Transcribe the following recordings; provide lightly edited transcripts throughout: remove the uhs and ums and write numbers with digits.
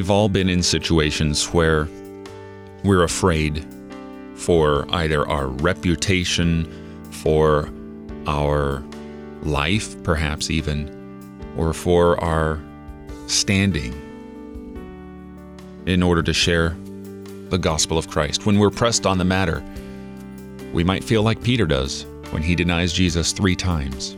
We've all been in situations where we're afraid for either our reputation, for our life, perhaps even, or for our standing in order to share the gospel of Christ. When we're pressed on the matter, we might feel like Peter does when he denies Jesus 3 times.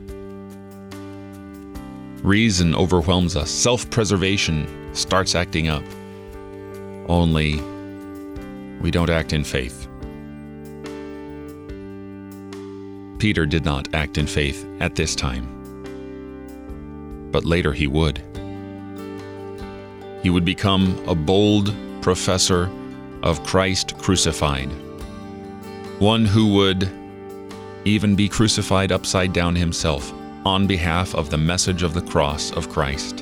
Reason overwhelms us. Self-preservation starts acting up. Only we don't act in faith. Peter did not act in faith at this time, but later he would. He would become a bold professor of Christ crucified, one who would even be crucified upside down himself on behalf of the message of the cross of Christ.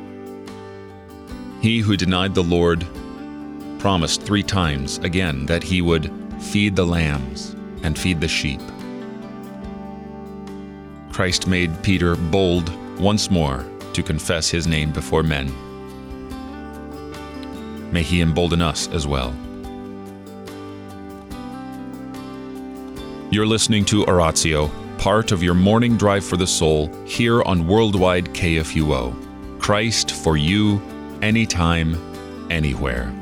He who denied the Lord promised 3 times again that he would feed the lambs and feed the sheep. Christ made Peter bold once more to confess his name before men. May he embolden us as well. You're listening to Oratio, part of your morning drive for the soul, here on Worldwide KFUO. Christ for you, anytime, anywhere.